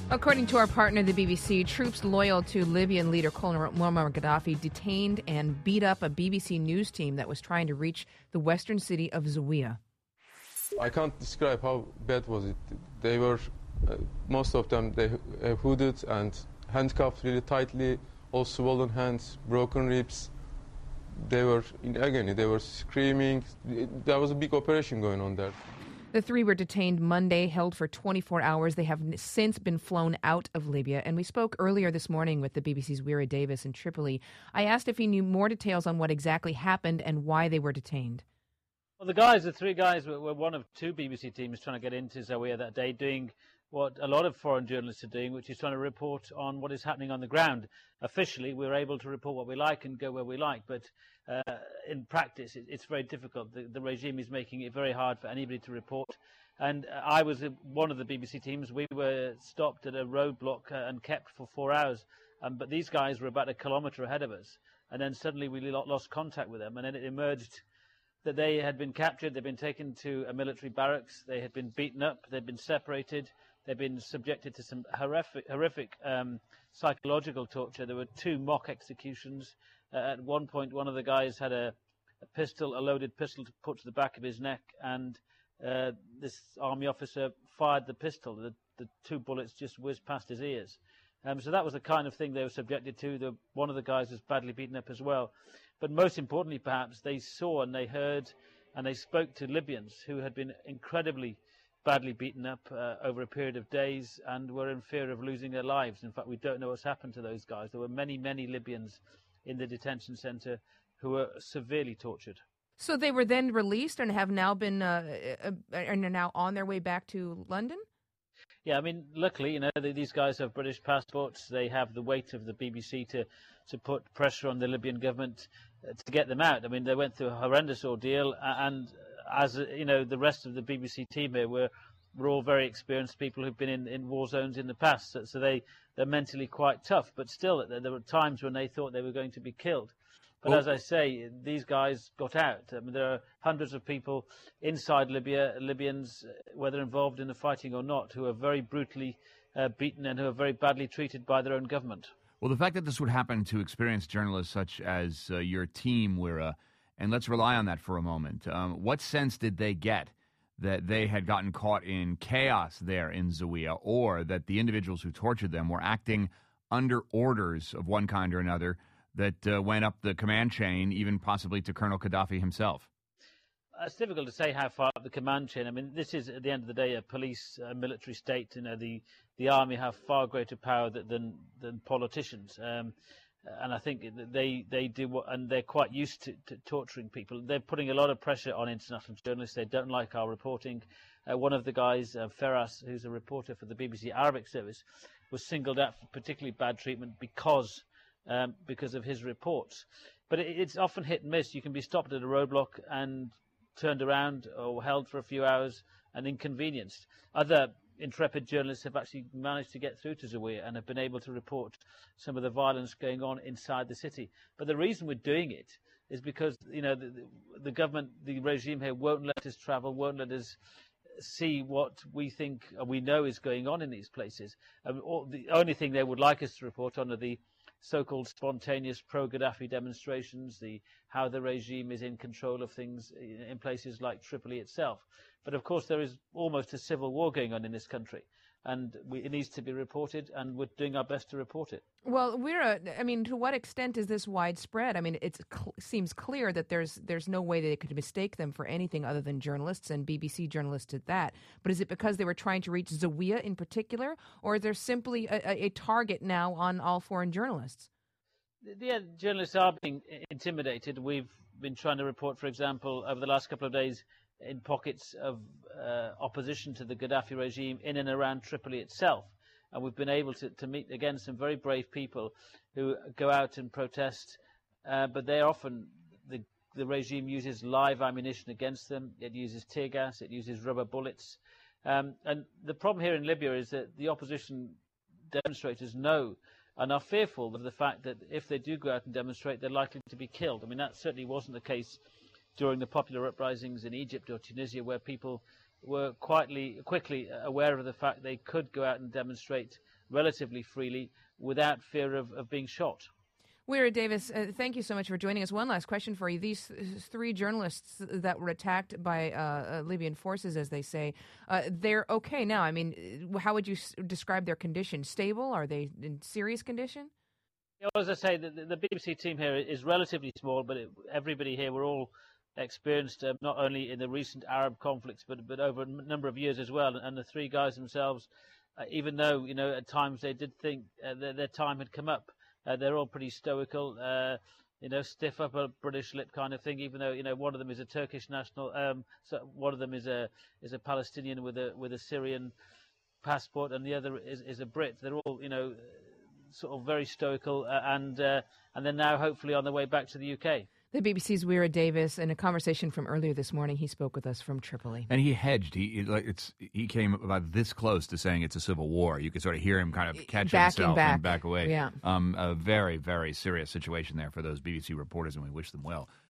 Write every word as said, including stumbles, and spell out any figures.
According to our partner, the B B C, troops loyal to Libyan leader Colonel Muammar Gaddafi detained and beat up a B B C News team that was trying to reach the western city of Zawiya. I can't describe how bad was it. They were, uh, most of them, they uh, hooded and handcuffed really tightly, all swollen hands, broken ribs. They were in agony. They were screaming. There was a big operation going on there. The three were detained Monday, held for twenty-four hours. They have since been flown out of Libya. And we spoke earlier this morning with the B B C's Weira Davis in Tripoli. I asked if he knew more details on what exactly happened and why they were detained. Well, the guys, the three guys, were, were one of two B B C teams trying to get into Zawiya that day, doing what a lot of foreign journalists are doing, which is trying to report on what is happening on the ground. Officially, we're able to report what we like and go where we like, but uh, in practice, it, it's very difficult. The, the regime is making it very hard for anybody to report. And uh, I was uh, one of the B B C teams. We were stopped at a roadblock uh, and kept for four hours. Um, but these guys were about a kilometre ahead of us. And then suddenly we lost contact with them. And then it emerged that they had been captured. They'd been taken to a military barracks. They had been beaten up. They'd been separated. They've been subjected to some horrific, horrific um, psychological torture. There were two mock executions. Uh, at one point, one of the guys had a, a pistol, a loaded pistol, to put to the back of his neck, and uh, this army officer fired the pistol. The, the two bullets just whizzed past his ears. Um, so that was the kind of thing they were subjected to. The, one of the guys was badly beaten up as well. But most importantly, perhaps, they saw and they heard and they spoke to Libyans who had been incredibly badly beaten up uh, over a period of days and were in fear of losing their lives. In fact, we don't know what's happened to those guys. There were many, many Libyans in the detention center who were severely tortured. So they were then released and have now been uh, uh, and are now on their way back to London? Yeah, I mean, luckily, you know, these guys have British passports. They have the weight of the B B C to, to put pressure on the Libyan government uh, to get them out. I mean, they went through a horrendous ordeal, and as you know, the rest of the B B C team here were were all very experienced people who've been in, in war zones in the past, so, so they they're mentally quite tough. But still, there, there were times when they thought they were going to be killed. But well, as I say, these guys got out. I mean, there are hundreds of people inside Libya, Libyans, whether involved in the fighting or not, who are very brutally uh, beaten and who are very badly treated by their own government. Well, the fact that this would happen to experienced journalists such as uh, your team, Weira, and let's rely on that for a moment. Um, what sense did they get that they had gotten caught in chaos there in Zawiya, or that the individuals who tortured them were acting under orders of one kind or another that uh, went up the command chain, even possibly to Colonel Gaddafi himself? It's difficult to say how far up the command chain. I mean, this is, at the end of the day, a police, a military state. You know, the, the army have far greater power than, than politicians. Um, and I think they, they do what, and they're quite used to, to torturing people. They're putting a lot of pressure on international journalists. They don't like our reporting. Uh, one of the guys, uh, Feras, who's a reporter for the B B C Arabic service, was singled out for particularly bad treatment because Um, because of his reports. But it, it's often hit and miss. You can be stopped at a roadblock and turned around or held for a few hours and inconvenienced. Other intrepid journalists have actually managed to get through to Zawiya and have been able to report some of the violence going on inside the city. But the reason we're doing it is because, you know, the, the government, the regime here won't let us travel, won't let us see what we think or we know is going on in these places. Um, all, the only thing they would like us to report on are the so-called spontaneous pro-Gaddafi demonstrations, the how the regime is in control of things in places like Tripoli itself. But of course there is almost a civil war going on in this country, and we, it needs to be reported, and we're doing our best to report it. Well, Weira, I mean, to what extent is this widespread? I mean, it cl- seems clear that there's there's no way that they could mistake them for anything other than journalists, and B B C journalists at that. But is it because they were trying to reach Zawiya in particular, or is there simply a, a target now on all foreign journalists? Yeah, journalists are being intimidated. We've been trying to report, for example, over the last couple of days, in pockets of uh, opposition to the Gaddafi regime in and around Tripoli itself. And we've been able to, to meet, again, some very brave people who go out and protest, uh, but they often, the, the regime uses live ammunition against them. It uses tear gas, it uses rubber bullets. Um, and the problem here in Libya is that the opposition demonstrators know and are fearful of the fact that if they do go out and demonstrate, they're likely to be killed. I mean, that certainly wasn't the case during the popular uprisings in Egypt or Tunisia, where people were quietly, quickly aware of the fact they could go out and demonstrate relatively freely without fear of, of being shot. Weera Davis, uh, thank you so much for joining us. One last question for you. These th- three journalists that were attacked by uh, uh, Libyan forces, as they say, uh, they're okay now. I mean, how would you s- describe their condition? Stable? Are they in serious condition? Yeah, well, as I say, the, the B B C team here is relatively small, but it, everybody here, we're all experienced uh, not only in the recent Arab conflicts, but but over a number of years as well. And the three guys themselves, uh, even though, you know, at times they did think uh, their, their time had come up, Uh, they're all pretty stoical, uh, you know, stiff upper British lip kind of thing. Even though, you know, one of them is a Turkish national, um, so one of them is a is a Palestinian with a with a Syrian passport, and the other is, is a Brit. They're all, you know, sort of very stoical, uh, and uh, and they're now hopefully on their way back to the U K. The B B C's Weera Davis, in a conversation from earlier this morning, he spoke with us from Tripoli. And he hedged. He like it's he came about this close to saying it's a civil war. You could sort of hear him kind of catch Backing himself back. and back away. Yeah. Um, a very, very serious situation there for those B B C reporters, and we wish them well.